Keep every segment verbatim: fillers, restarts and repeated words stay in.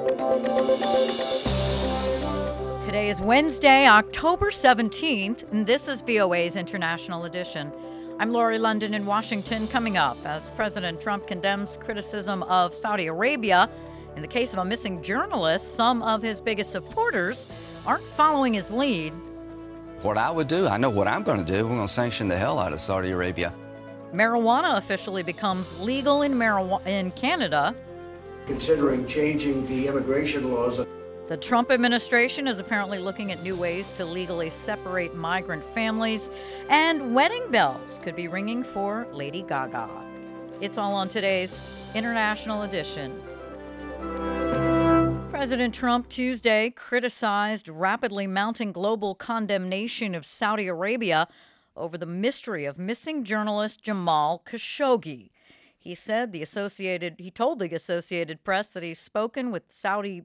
Today is Wednesday, October seventeenth, and this is V O A's International Edition. I'm Lori London in Washington. Coming up, as President Trump condemns criticism of Saudi Arabia in the case of a missing journalist, some of his biggest supporters aren't following his lead. What I would do, I know what I'm going to do. We're going to sanction the hell out of Saudi Arabia. Marijuana officially becomes legal in, marijuana in Canada. Considering changing the immigration laws. The Trump administration is apparently looking at new ways to legally separate migrant families, and wedding bells could be ringing for Lady Gaga. It's all on today's International Edition. President Trump Tuesday criticized rapidly mounting global condemnation of Saudi Arabia over the mystery of missing journalist Jamal Khashoggi. He said the Associated, he told the Associated Press that he's spoken with Saudi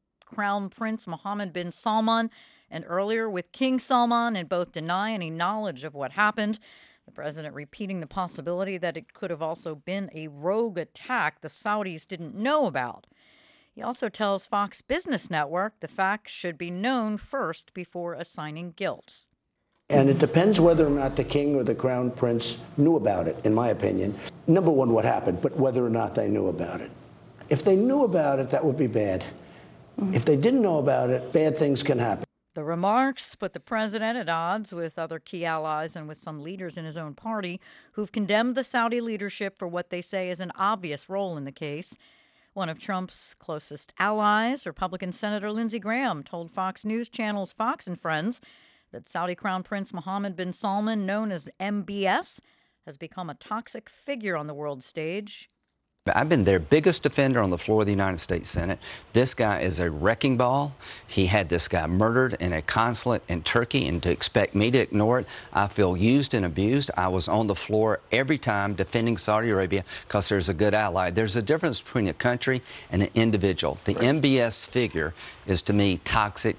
Crown Prince Mohammed bin Salman and earlier with King Salman and both deny any knowledge of what happened. The president repeating the possibility that it could have also been a rogue attack the Saudis didn't know about. He also tells Fox Business Network the facts should be known first before assigning guilt. And it depends whether or not the king or the crown prince knew about it, in my opinion. Number one, what happened, but whether or not they knew about it. If they knew about it, that would be bad. Mm-hmm. If they didn't know about it, bad things can happen. The remarks put the president at odds with other key allies and with some leaders in his own party who've condemned the Saudi leadership for what they say is an obvious role in the case. One of Trump's closest allies, Republican Senator Lindsey Graham, told Fox News Channel's Fox and Friends that Saudi Crown Prince Mohammed bin Salman, known as M B S, has become a toxic figure on the world stage. I've been their biggest defender on the floor of the United States Senate. This guy is a wrecking ball. He had this guy murdered in a consulate in Turkey, and to expect me to ignore it, I feel used and abused. I was on the floor every time defending Saudi Arabia because there's a good ally. There's a difference between a country and an individual. The M B S figure is, to me, toxic.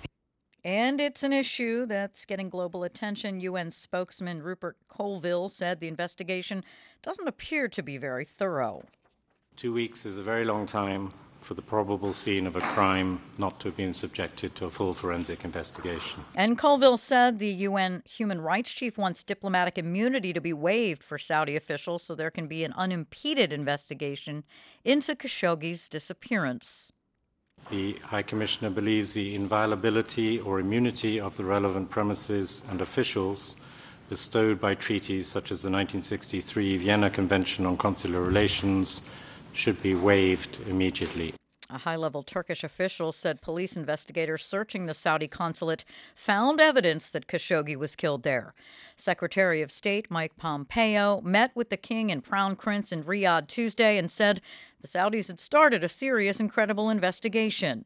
And it's an issue that's getting global attention. U N spokesman Rupert Colville said the investigation doesn't appear to be very thorough. Two weeks is a very long time for the probable scene of a crime not to have been subjected to a full forensic investigation. And Colville said the U N human rights chief wants diplomatic immunity to be waived for Saudi officials so there can be an unimpeded investigation into Khashoggi's disappearance. The High Commissioner believes the inviolability or immunity of the relevant premises and officials bestowed by treaties such as the nineteen sixty-three Vienna Convention on Consular Relations should be waived immediately. A high-level Turkish official said police investigators searching the Saudi consulate found evidence that Khashoggi was killed there. Secretary of State Mike Pompeo met with the king and crown prince in Riyadh Tuesday and said the Saudis had started a serious and credible investigation.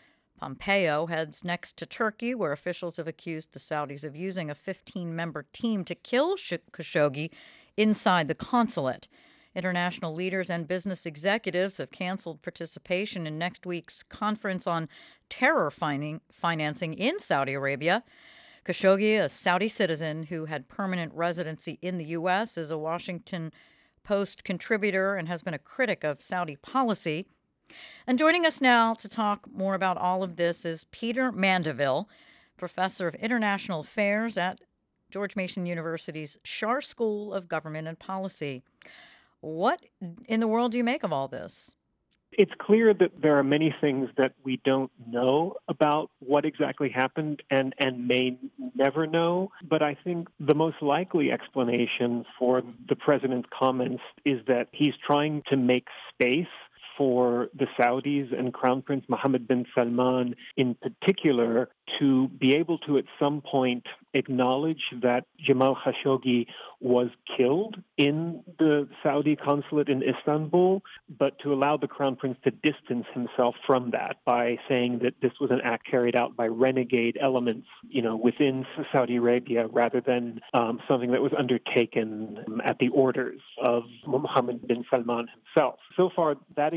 Pompeo heads next to Turkey, where officials have accused the Saudis of using a fifteen-member team to kill Khashoggi inside the consulate. International leaders and business executives have canceled participation in next week's conference on terror fining, financing in Saudi Arabia. Khashoggi, a Saudi citizen who had permanent residency in the U S, is a Washington Post contributor and has been a critic of Saudi policy. And joining us now to talk more about all of this is Peter Mandeville, professor of international affairs at George Mason University's Schar School of Government and Policy. What in the world do you make of all this? It's clear that there are many things that we don't know about what exactly happened and, and may never know. But I think the most likely explanation for the president's comments is that he's trying to make space for the Saudis and Crown Prince Mohammed bin Salman in particular to be able to at some point acknowledge that Jamal Khashoggi was killed in the Saudi consulate in Istanbul, but to allow the Crown Prince to distance himself from that by saying that this was an act carried out by renegade elements, you know, within Saudi Arabia rather than um, something that was undertaken at the orders of Mohammed bin Salman himself. So far, that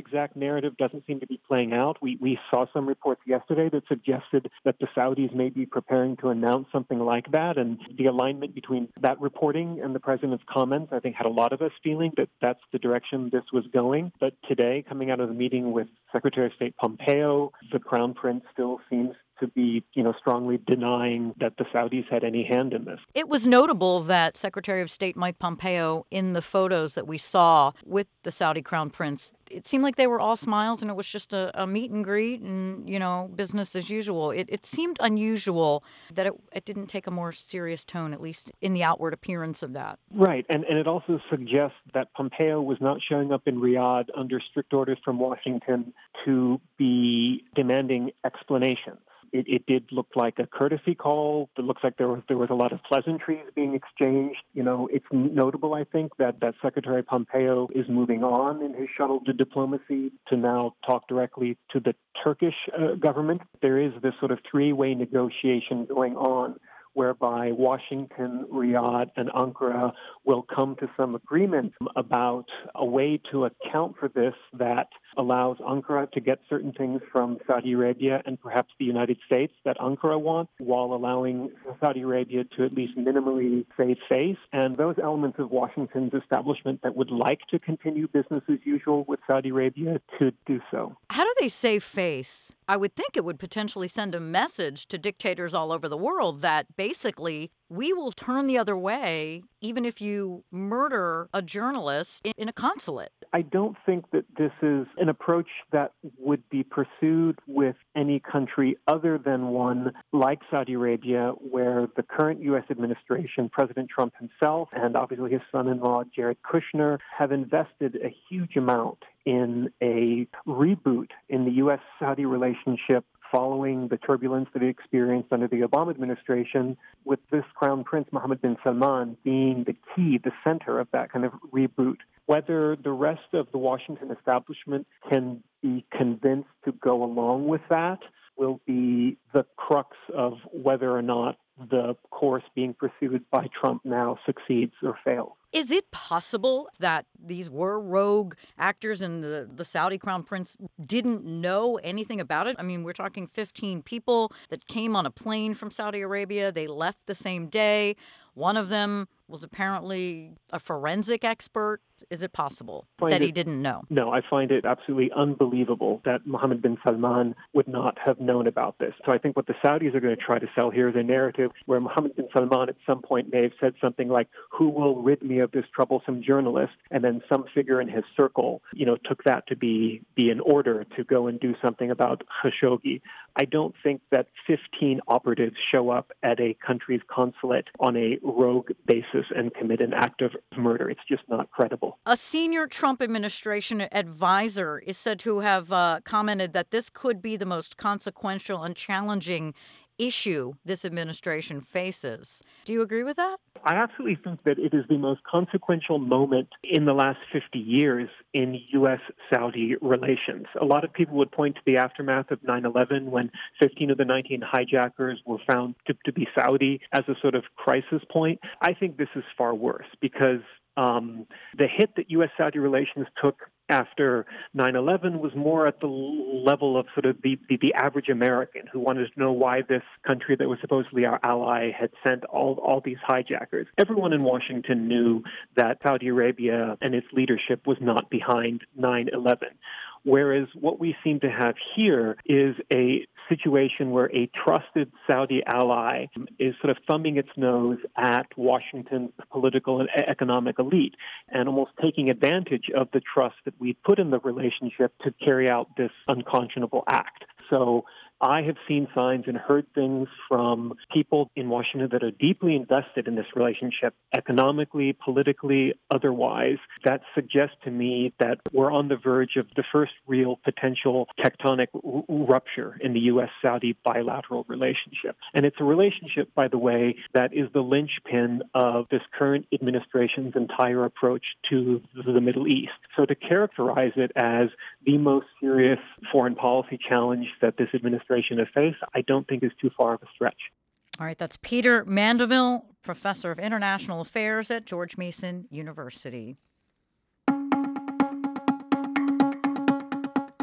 exact narrative doesn't seem to be playing out. We we saw some reports yesterday that suggested that the Saudis may be preparing to announce something like that, and the alignment between that reporting and the president's comments, I think, had a lot of us feeling that that's the direction this was going. But today, coming out of the meeting with Secretary of State Pompeo, the Crown Prince still seems to be, you know, strongly denying that the Saudis had any hand in this. It was notable that Secretary of State Mike Pompeo, in the photos that we saw with the Saudi Crown Prince, it seemed like they were all smiles and it was just a, a meet and greet and, you know, business as usual. It, it seemed unusual that it, it didn't take a more serious tone, at least in the outward appearance of that. Right. And, and it also suggests that Pompeo was not showing up in Riyadh under strict orders from Washington to be demanding explanations. It, it did look like a courtesy call. It looks like there was there was a lot of pleasantries being exchanged. You know, it's notable, I think, that, that Secretary Pompeo is moving on in his shuttle to diplomacy to now talk directly to the Turkish uh, government. There is this sort of three-way negotiation going on whereby Washington, Riyadh, and Ankara will come to some agreement about a way to account for this that allows Ankara to get certain things from Saudi Arabia and perhaps the United States that Ankara wants, while allowing Saudi Arabia to at least minimally save face. And those elements of Washington's establishment that would like to continue business as usual with Saudi Arabia to do so. How do they save face? I would think it would potentially send a message to dictators all over the world that basically we will turn the other way even if you murder a journalist in a consulate. I don't think that this is an approach that would be pursued with any country other than one like Saudi Arabia, where the current U S administration, President Trump himself, and obviously his son-in-law, Jared Kushner, have invested a huge amount in a reboot in the U S-Saudi relationship following the turbulence that it experienced under the Obama administration, with this Crown Prince, Mohammed bin Salman, being the key, the center of that kind of reboot. Whether the rest of the Washington establishment can be convinced to go along with that will be the crux of whether or not the course being pursued by Trump now succeeds or fails. Is it possible that these were rogue actors and the, the Saudi Crown Prince didn't know anything about it? I mean, we're talking fifteen people that came on a plane from Saudi Arabia. They left the same day. One of them was apparently a forensic expert. Is it possible that he didn't know? No, I find it absolutely unbelievable that Mohammed bin Salman would not have known about this. So I think what the Saudis are going to try to sell here is a narrative where Mohammed bin Salman at some point may have said something like, who will rid me of this troublesome journalist? And then some figure in his circle, you know, took that to be, be an order to go and do something about Khashoggi. I don't think that fifteen operatives show up at a country's consulate on a rogue basis and commit an act of murder. It's just not credible. A senior Trump administration advisor is said to have uh, commented that this could be the most consequential and challenging issue this administration faces. Do you agree with that? I absolutely think that it is the most consequential moment in the last fifty years in U S-Saudi relations. A lot of people would point to the aftermath of nine eleven when fifteen of the nineteen hijackers were found to, to be Saudi as a sort of crisis point. I think this is far worse because Um, the hit that U S-Saudi relations took after nine eleven was more at the level of sort of the, the, the average American who wanted to know why this country that was supposedly our ally had sent all, all these hijackers. Everyone in Washington knew that Saudi Arabia and its leadership was not behind nine eleven. Whereas what we seem to have here is a situation where a trusted Saudi ally is sort of thumbing its nose at Washington's political and economic elite and almost taking advantage of the trust that we put in the relationship to carry out this unconscionable act. So I have seen signs and heard things from people in Washington that are deeply invested in this relationship, economically, politically, otherwise, that suggest to me that we're on the verge of the first real potential tectonic r- rupture in the U S-Saudi bilateral relationship. And it's a relationship, by the way, that is the linchpin of this current administration's entire approach to the Middle East. So to characterize it as the most serious foreign policy challenge that this administration has faced, I don't think is too far of a stretch. All right, that's Peter Mandeville, professor of international affairs at George Mason University.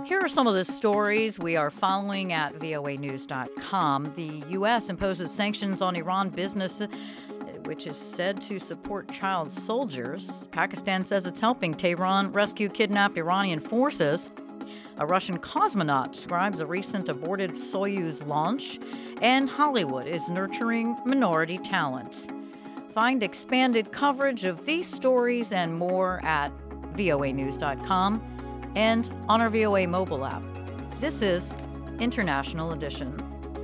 Here are some of the stories we are following at V O A news dot com. The U S imposes sanctions on Iran business, which is said to support child soldiers. Pakistan says it's helping Tehran rescue kidnapped Iranian forces. A Russian cosmonaut describes a recent aborted Soyuz launch. And Hollywood is nurturing minority talent. Find expanded coverage of these stories and more at V O A news dot com and on our V O A mobile app. This is International Edition.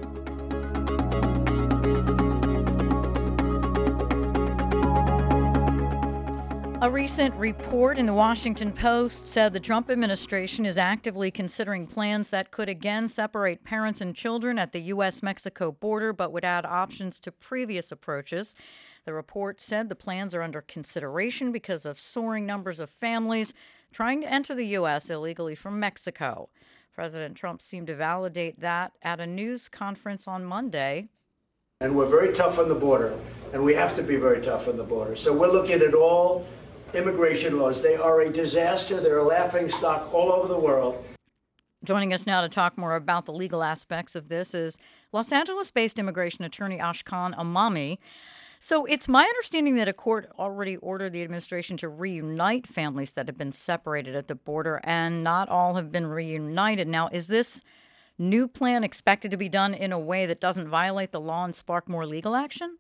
A recent report in the Washington Post said the Trump administration is actively considering plans that could again separate parents and children at the U S Mexico border, but would add options to previous approaches. The report said the plans are under consideration because of soaring numbers of families trying to enter the U S illegally from Mexico. President Trump seemed to validate that at a news conference on Monday. And we're very tough on the border, and we have to be very tough on the border. So we're looking at all immigration laws. They are a disaster. They're a laughingstock all over the world. Joining us now to talk more about the legal aspects of this is Los Angeles-based immigration attorney Ashkan Amami. So it's my understanding that a court already ordered the administration to reunite families that have been separated at the border, and not all have been reunited. Now, is this new plan expected to be done in a way that doesn't violate the law and spark more legal action?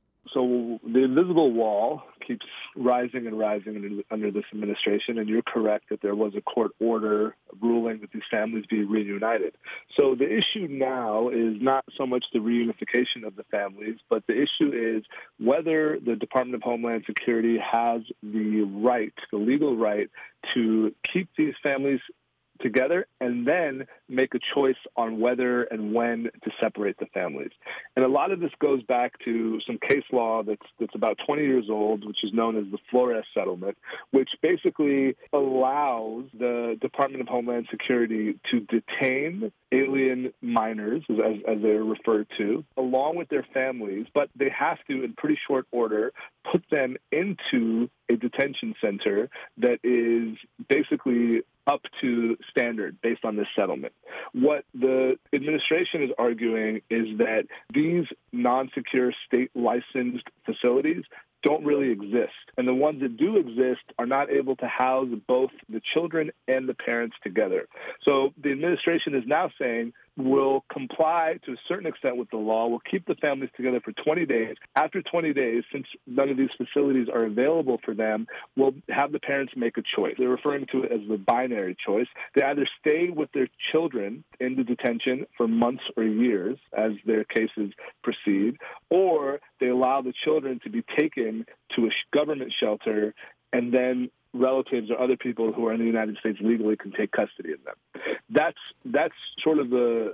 So the invisible wall keeps rising and rising under, under this administration, and you're correct that there was a court order ruling that these families be reunited. So the issue now is not so much the reunification of the families, but the issue is whether the Department of Homeland Security has the right, the legal right, to keep these families together and then make a choice on whether and when to separate the families. And a lot of this goes back to some case law that's that's about twenty years old, which is known as the Flores Settlement, which basically allows the Department of Homeland Security to detain alien minors, as, as they're referred to, along with their families, but they have to, in pretty short order, put them into a detention center that is basically up to standard based on this settlement. What the administration is arguing is that these non-secure state-licensed facilities don't really exist. And the ones that do exist are not able to house both the children and the parents together. So the administration is now saying we'll comply to a certain extent with the law. We'll keep the families together for twenty days. After twenty days, since none of these facilities are available for them, we'll have the parents make a choice. They're referring to it as the binary choice. They either stay with their children in the detention for months or years as their cases proceed, or they allow the children to be taken to a government shelter, and then relatives or other people who are in the United States legally can take custody of them. That's that's sort of the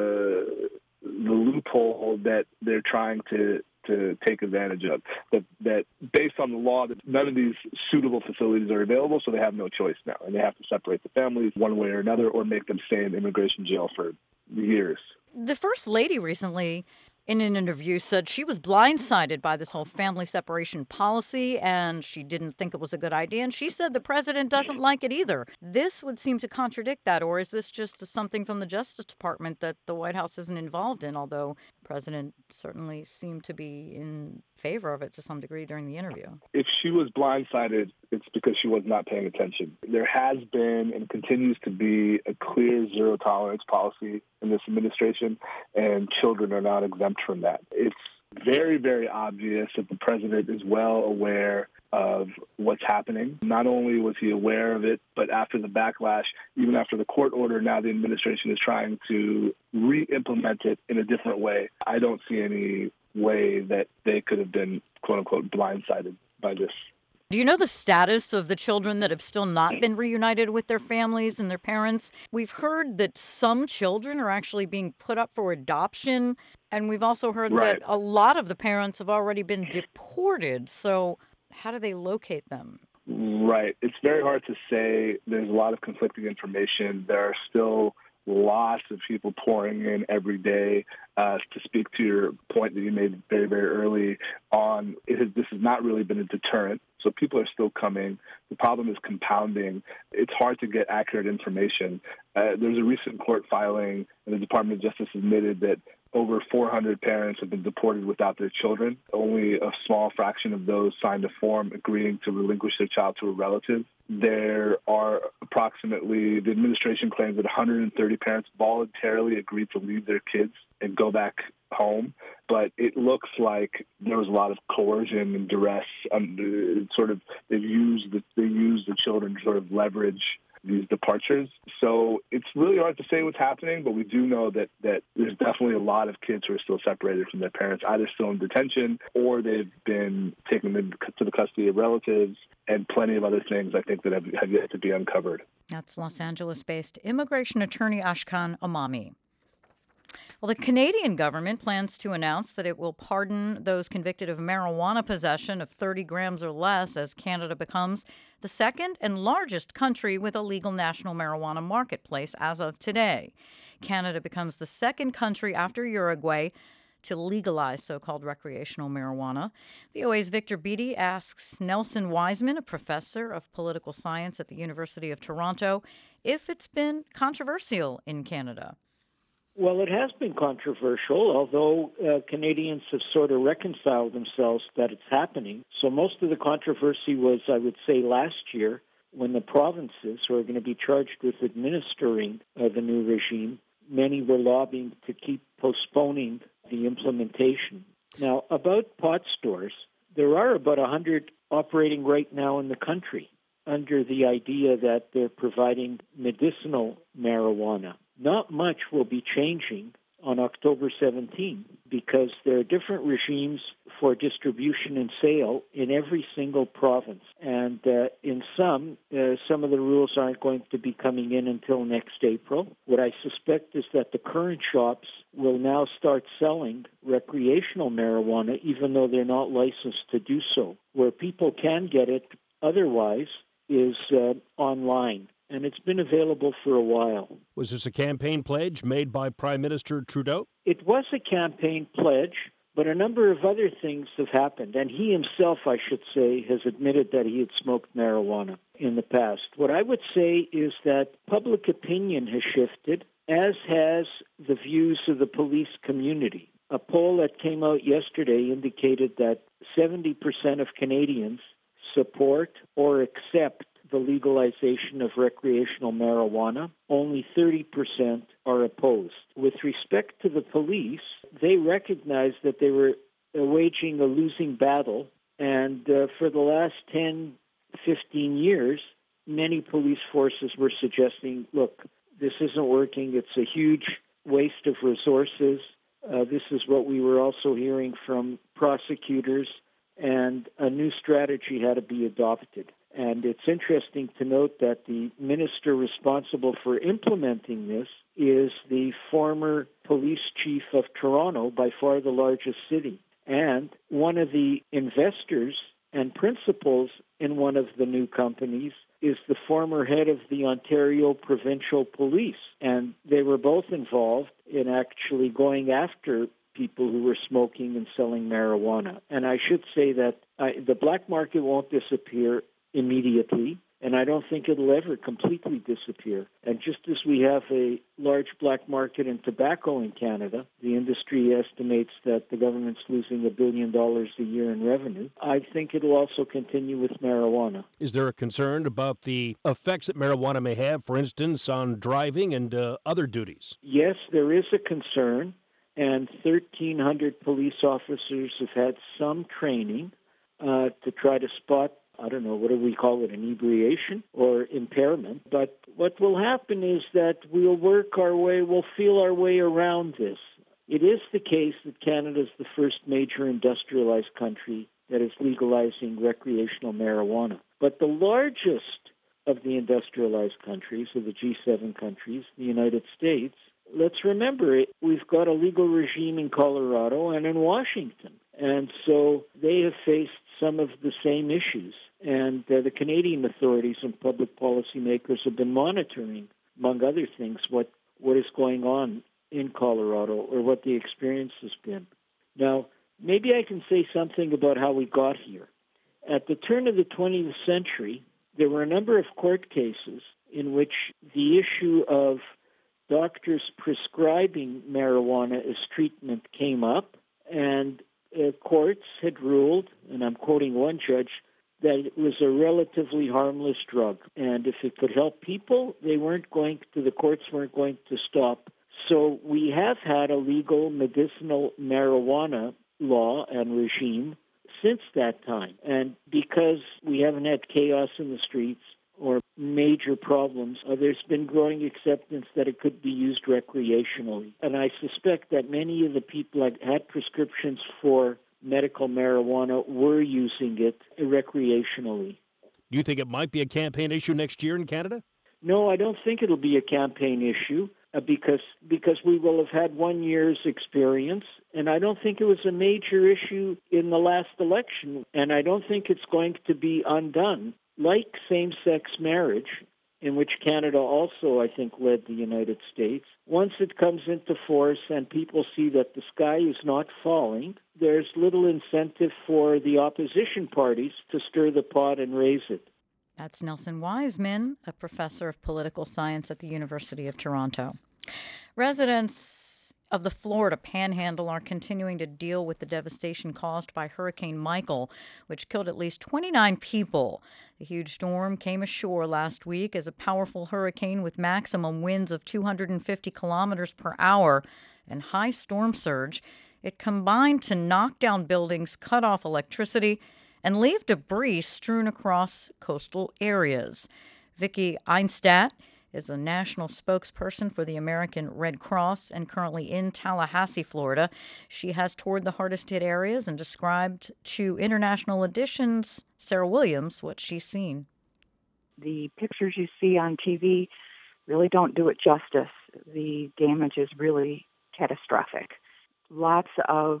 the the loophole that they're trying to to take advantage of. That that based on the law, that none of these suitable facilities are available, so they have no choice now, and they have to separate the families one way or another, or make them stay in immigration jail for years. The First Lady recently, in an interview, said she was blindsided by this whole family separation policy and she didn't think it was a good idea. And she said the president doesn't like it either. This would seem to contradict that. Or is this just something from the Justice Department that the White House isn't involved in, although the president certainly seemed to be in favor of it to some degree during the interview? If she was blindsided, it's because she was not paying attention. There has been and continues to be a clear zero tolerance policy in this administration, and children are not exempt from that. It's very, very obvious that the president is well aware of what's happening. Not only was he aware of it, but after the backlash, even after the court order, now the administration is trying to re-implement it in a different way. I don't see any way that they could have been, quote unquote, blindsided by this. Do you know the status of the children that have still not been reunited with their families and their parents? We've heard that some children are actually being put up for adoption, and we've also heard Right. that a lot of the parents have already been deported. So how do they locate them? Right. It's very hard to say. There's a lot of conflicting information. There are still lots of people pouring in every day. Uh, to speak to your point that you made very, very early on, it has, this has not really been a deterrent. So people are still coming. The problem is compounding. It's hard to get accurate information. Uh, there's a recent court filing, and the Department of Justice admitted that over four hundred parents have been deported without their children. Only a small fraction of those signed a form agreeing to relinquish their child to a relative. There are approximately, the administration claims that one hundred thirty parents voluntarily agreed to leave their kids and go back home. But it looks like there was a lot of coercion and duress. Um, sort of, they've used the, they used the children to sort of leverage these departures. So it's really hard to say what's happening, but we do know that, that there's definitely a lot of kids who are still separated from their parents, either still in detention or they've been taken into the custody of relatives, and plenty of other things I think that have, have yet to be uncovered. That's Los Angeles-based immigration attorney Ashkan Amami. Well, the Canadian government plans to announce that it will pardon those convicted of marijuana possession of thirty grams or less as Canada becomes the second and largest country with a legal national marijuana marketplace as of today. Canada becomes the second country after Uruguay to legalize so-called recreational marijuana. V O A's Victor Beattie asks Nelson Wiseman, a professor of political science at the University of Toronto, if it's been controversial in Canada. Well, it has been controversial, although uh, Canadians have sort of reconciled themselves that it's happening. So most of the controversy was, I would say, last year when the provinces who are going to be charged with administering uh, the new regime, many were lobbying to keep postponing the implementation. Now, about pot stores, there are about one hundred operating right now in the country under the idea that they're providing medicinal marijuana. Not much will be changing on October seventeenth because there are different regimes for distribution and sale in every single province. And uh, in some, uh, some of the rules aren't going to be coming in until next April. What I suspect is that the current shops will now start selling recreational marijuana even though they're not licensed to do so. Where people can get it otherwise is uh, online. And it's been available for a while. Was this a campaign pledge made by Prime Minister Trudeau? It was a campaign pledge, but a number of other things have happened. And he himself, I should say, has admitted that he had smoked marijuana in the past. What I would say is that public opinion has shifted, as has the views of the police community. A poll that came out yesterday indicated that seventy percent of Canadians support or accept the legalization of recreational marijuana. Only thirty percent are opposed. With respect to the police, they recognized that they were waging a losing battle, and uh, for the last ten, fifteen years, many police forces were suggesting, look, this isn't working, it's a huge waste of resources. Uh, this is what we were also hearing from prosecutors, and a new strategy had to be adopted. And it's interesting to note that the minister responsible for implementing this is the former police chief of Toronto, by far the largest city. And one of the investors and principals in one of the new companies is the former head of the Ontario Provincial Police. And they were both involved in actually going after people who were smoking and selling marijuana. And I should say that I, the black market won't disappear immediately, and I don't think it'll ever completely disappear. And just as we have a large black market in tobacco in Canada, the industry estimates that the government's losing a billion dollars a year in revenue, I think it'll also continue with marijuana. Is there a concern about the effects that marijuana may have, for instance, on driving and uh, other duties? Yes, there is a concern, and thirteen hundred police officers have had some training uh, to try to spot, I don't know, what do we call it, inebriation or impairment. But what will happen is that we'll work our way, we'll feel our way around this. It is the case that Canada is the first major industrialized country that is legalizing recreational marijuana. But the largest of the industrialized countries, of the G seven countries, the United States, let's remember it, we've got a legal regime in Colorado and in Washington. And so they have faced some of the same issues. And uh, the Canadian authorities and public policy makers have been monitoring, among other things, what what is going on in Colorado or what the experience has been. Now, maybe I can say something about how we got here. At the turn of the twentieth century, there were a number of court cases in which the issue of doctors prescribing marijuana as treatment came up, and uh, courts had ruled, and I'm quoting one judge, that it was a relatively harmless drug. And if it could help people, they weren't going to, the courts weren't going to stop. So we have had a legal medicinal marijuana law and regime since that time. And because we haven't had chaos in the streets or major problems, uh, there's been growing acceptance that it could be used recreationally. And I suspect that many of the people that had prescriptions for medical marijuana were using it recreationally. Do you think it might be a campaign issue next year in Canada? No, I don't think it'll be a campaign issue uh, because because we will have had one year's experience, and I don't think it was a major issue in the last election, and I don't think it's going to be undone. Like same-sex marriage, in which Canada also, I think, led the United States, once it comes into force and people see that the sky is not falling, there's little incentive for the opposition parties to stir the pot and raise it. That's Nelson Wiseman, a professor of political science at the University of Toronto. Residents of the Florida Panhandle are continuing to deal with the devastation caused by Hurricane Michael, which killed at least twenty-nine people. The huge storm came ashore last week as a powerful hurricane with maximum winds of two hundred fifty kilometers per hour and high storm surge. It combined to knock down buildings, cut off electricity, and leave debris strewn across coastal areas. Vicki Einstadt is a national spokesperson for the American Red Cross and currently in Tallahassee, Florida. She has toured the hardest hit areas and described to International Edition's Sarah Williams what she's seen. The pictures you see on T V really don't do it justice. The damage is really catastrophic. Lots of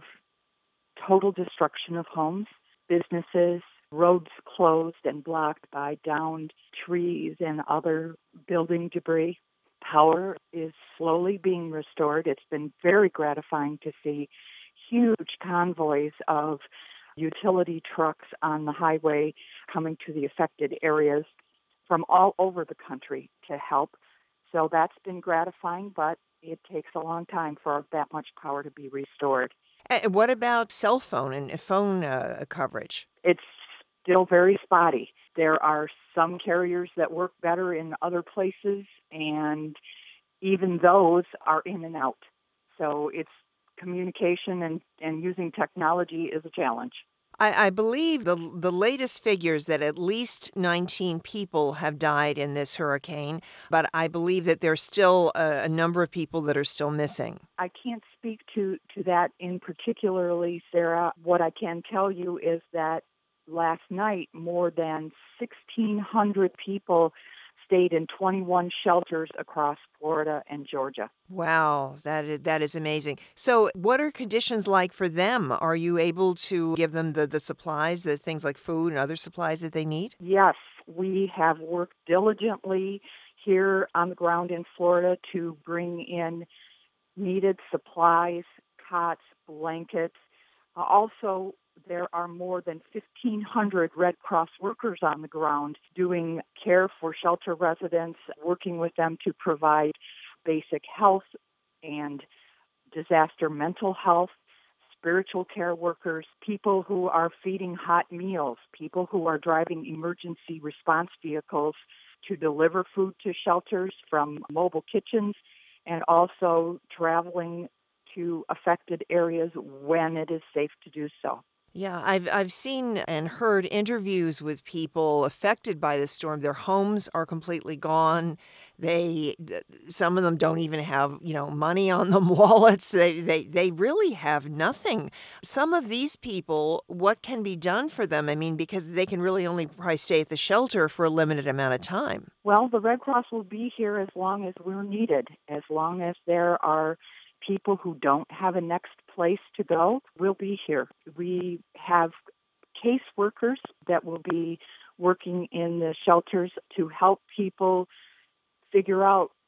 total destruction of homes, businesses, roads closed and blocked by downed trees and other building debris. Power is slowly being restored. It's been very gratifying to see huge convoys of utility trucks on the highway coming to the affected areas from all over the country to help. So that's been gratifying, but it takes a long time for that much power to be restored. And what about cell phone and phone uh, coverage? It's still very spotty. There are some carriers that work better in other places, and even those are in and out. So it's communication and, and using technology is a challenge. I, I believe the the latest figures that at least nineteen people have died in this hurricane, but I believe that there's still a, a number of people that are still missing. I can't speak to, to that in particularly, Sarah. What I can tell you is that last night, more than sixteen hundred people stayed in twenty-one shelters across Florida and Georgia. Wow, that is, that is amazing. So what are conditions like for them? Are you able to give them the, the supplies, the things like food and other supplies that they need? Yes, we have worked diligently here on the ground in Florida to bring in needed supplies, cots, blankets. Uh, also, there are more than fifteen hundred Red Cross workers on the ground doing care for shelter residents, working with them to provide basic health and disaster mental health, spiritual care workers, people who are feeding hot meals, people who are driving emergency response vehicles to deliver food to shelters from mobile kitchens, and also traveling to affected areas when it is safe to do so. Yeah, I've I've seen and heard interviews with people affected by the storm. Their homes are completely gone. They some of them don't even have, you know, money on them, wallets. They they they really have nothing. Some of these people, what can be done for them? I mean, because they can really only probably stay at the shelter for a limited amount of time. Well, the Red Cross will be here as long as we're needed, as long as there are people who don't have a next place to go. We'll be here. We have caseworkers that will be working in the shelters to help people figure out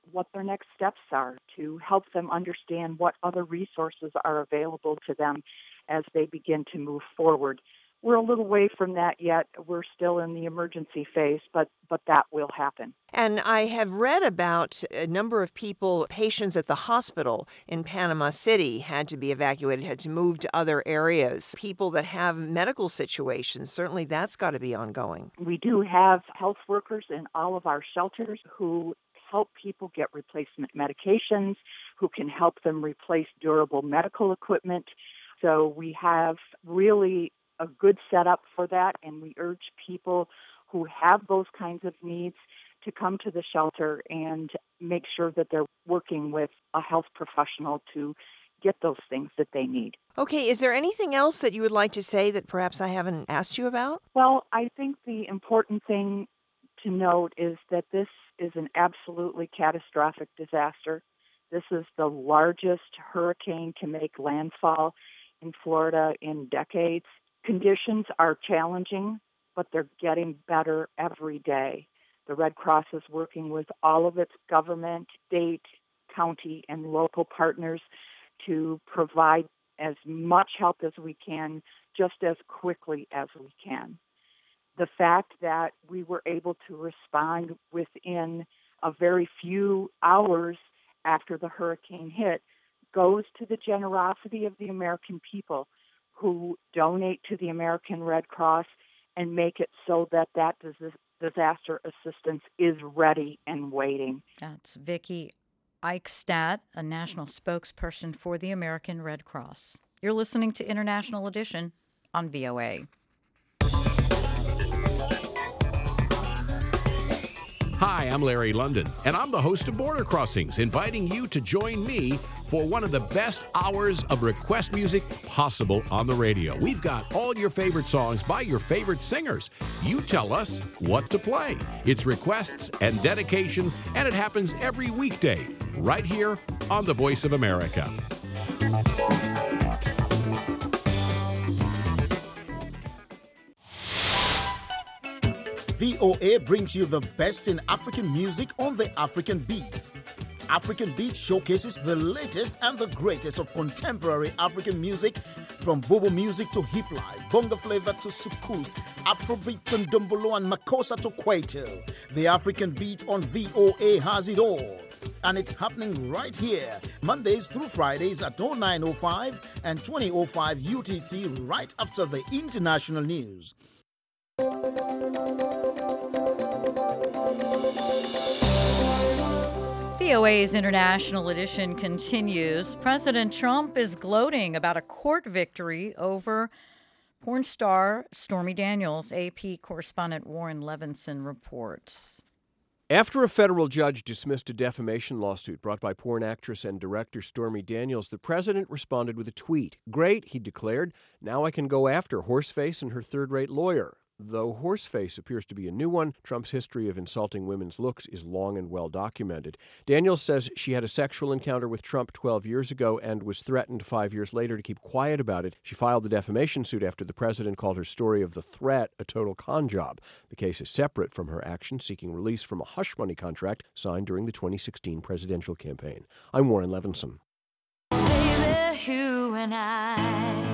what their next steps are, to help them understand what other resources are available to them as they begin to move forward. We're a little way from that yet. We're still in the emergency phase, but, but that will happen. And I have read about a number of people, patients at the hospital in Panama City had to be evacuated, had to move to other areas. People that have medical situations, certainly that's got to be ongoing. We do have health workers in all of our shelters who help people get replacement medications, who can help them replace durable medical equipment. So we have really a good setup for that, and we urge people who have those kinds of needs to come to the shelter and make sure that they're working with a health professional to get those things that they need. Okay, is there anything else that you would like to say that perhaps I haven't asked you about? Well, I think the important thing to note is that this is an absolutely catastrophic disaster. This is the largest hurricane to make landfall in Florida in decades. Conditions are challenging, but they're getting better every day. The Red Cross is working with all of its government, state, county, and local partners to provide as much help as we can, just as quickly as we can. The fact that we were able to respond within a very few hours after the hurricane hit goes to the generosity of the American people who donate to the American Red Cross and make it so that that dis- disaster assistance is ready and waiting. That's Vicki Eichstadt, a national spokesperson for the American Red Cross. You're listening to International Edition on V O A. Hi, I'm Larry London, and I'm the host of Border Crossings, inviting you to join me for one of the best hours of request music possible on the radio. We've got all your favorite songs by your favorite singers. You tell us what to play. It's requests and dedications, and it happens every weekday right here on The Voice of America. V O A brings you the best in African music on the African Beat. African Beat showcases the latest and the greatest of contemporary African music, from bobo music to hip life, bongo flavor to soukous, Afrobeat and Ndombolo and Makossa to Kwaito. The African Beat on V O A has it all. And it's happening right here, Mondays through Fridays at oh nine oh five and twenty oh five U T C, right after the international news. V O A's International Edition continues. President Trump is gloating about a court victory over porn star Stormy Daniels. A P correspondent Warren Levinson reports. After a federal judge dismissed a defamation lawsuit brought by porn actress and director Stormy Daniels, the president responded with a tweet. "Great," he declared. "Now I can go after Horseface and her third-rate lawyer." Though Horseface appears to be a new one, Trump's history of insulting women's looks is long and well documented. Daniels says she had a sexual encounter with Trump twelve years ago and was threatened five years later to keep quiet about it. She filed the defamation suit after the president called her story of the threat a total con job. The case is separate from her action seeking release from a hush money contract signed during the twenty sixteen presidential campaign. I'm Warren Levinson. Baby, you and I.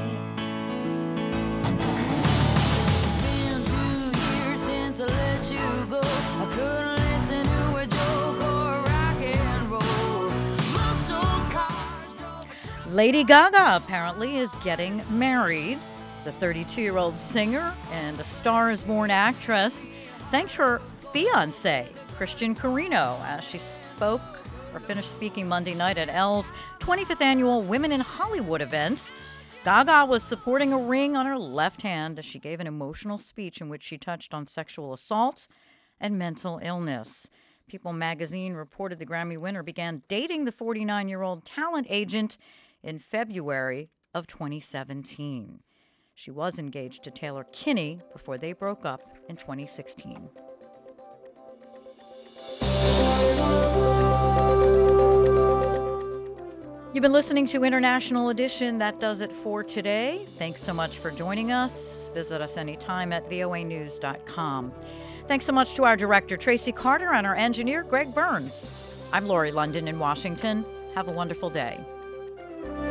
To let you go, I couldn't listen to a joke or rock and roll. Muscle cars drove. Lady Gaga apparently is getting married. The thirty-two-year-old singer and a Star is Born actress thanked her fiancé, Christian Carino, as she spoke or finished speaking Monday night at Elle's twenty-fifth annual Women in Hollywood event. Gaga was supporting a ring on her left hand as she gave an emotional speech in which she touched on sexual assault and mental illness. People magazine reported the Grammy winner began dating the forty-nine-year-old talent agent in February of twenty seventeen. She was engaged to Taylor Kinney before they broke up in twenty sixteen. You've been listening to International Edition. That does it for today. Thanks so much for joining us. Visit us anytime at V O A news dot com. Thanks so much to our director, Tracy Carter, and our engineer, Greg Burns. I'm Lori London in Washington. Have a wonderful day.